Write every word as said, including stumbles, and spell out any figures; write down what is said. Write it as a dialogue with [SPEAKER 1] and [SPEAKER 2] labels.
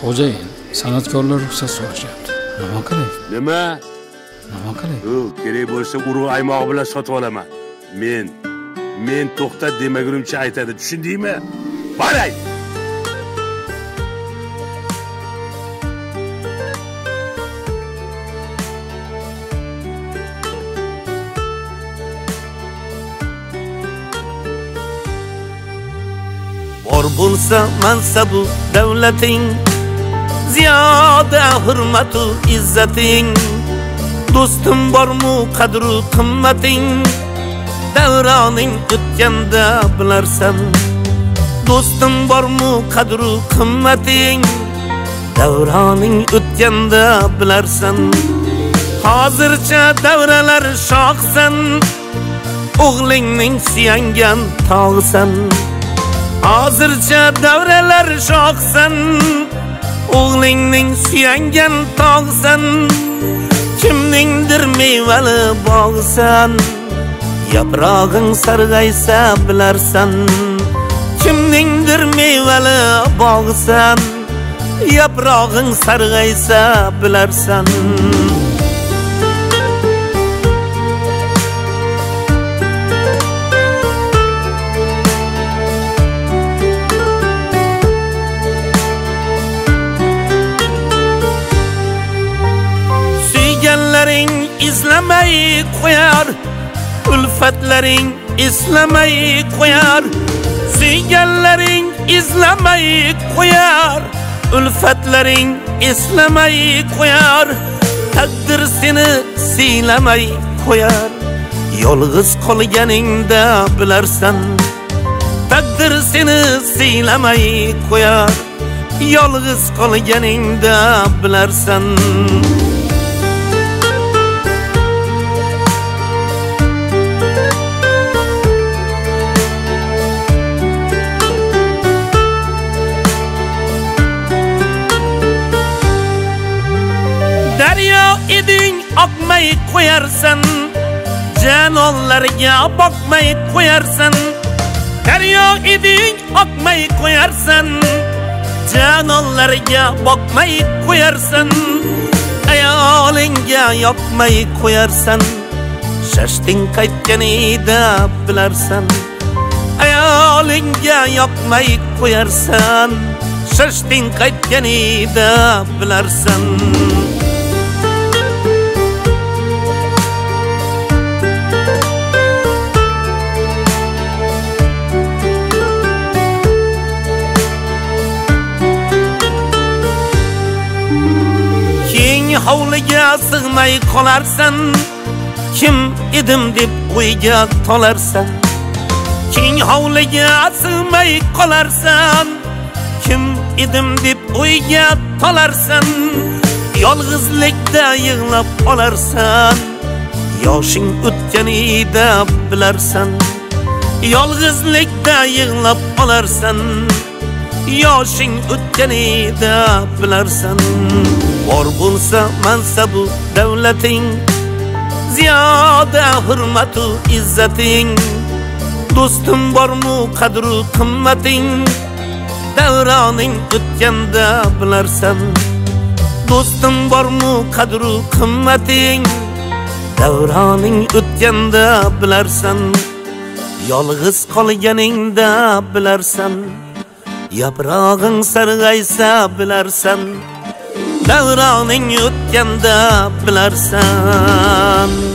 [SPEAKER 1] Xo'jayin, san'atkorlar ruxsat so'rashyapti. Nima qilay?
[SPEAKER 2] Nima?
[SPEAKER 1] Nima qilay?
[SPEAKER 2] U kerak bo'lsa urug' aymog'i bilan sotib olaman. Men men to'xta demagunimcha aytadi, tushundingmi? Baray.
[SPEAKER 3] Bor bo'lsa mansabu davlating, ziyoda hurmatu izzating, do'stim bormu qadru qimmating, davroning o'tganda bilarsan. Do'stim bormu qadru qimmating, davroning o'tganda bilarsan. Hozircha davralar shohsan, o'g'lingning suyangan tog'san. Hozircha davralar shohsan, o'g'lingning suyangan tog'san. Kimningdir mevali bog'san, yaprog'ing sarg'aysa bilarsan. Kimningdir mevali bog'san, yaprog'ing sarg'aysa bilarsan. İzlemay qo'yar, ulfatlaring islamay qo'yar. Suyganlaring izlamay qo'yar, ulfatlaring islamay qo'yar. Taqdir seni siylamay qo'yar, yolg'iz qolganingda bilarsan. Taqdir seni siylamay qo'yar, yolg'iz qolganingda bilarsan. Daryo eding oqmay qo'yarsan, janonlarga boqmay qo'yarsan. Daryo eding oqmay qo'yarsan, janonlarga boqmay qo'yarsan. Ayolingga yoqmay qo'yarsan, shashting qaytganida bilarsan. Ayolingga yoqmay qo'yarsan, shashting qaytganida bilarsan. Hovliga sig'may qolarsan, kim edim deb o'yga tolarsan. Keng hovliga sig'may qolarsan, kim edim deb o'yga tolarsan. Yolg'izlikda yig'lab olarsan, yoshing o'tganida bilarsan. Yolg'izlikda yig'lab olarsan, yoshing o'tganida bilarsan. Bor bo'lsa mansabu davlating, ziyoda hurmatu izzating, do'stim bormu qadru qimmating, davroning o'tganda bilarsan. Do'stim bormu qadru qimmating, davroning o'tganda bilarsan. Yolg'iz qolganingda bilarsan, yaprog'ing sarg'aysa bilarsan. Davroning o'tganda bilarsan.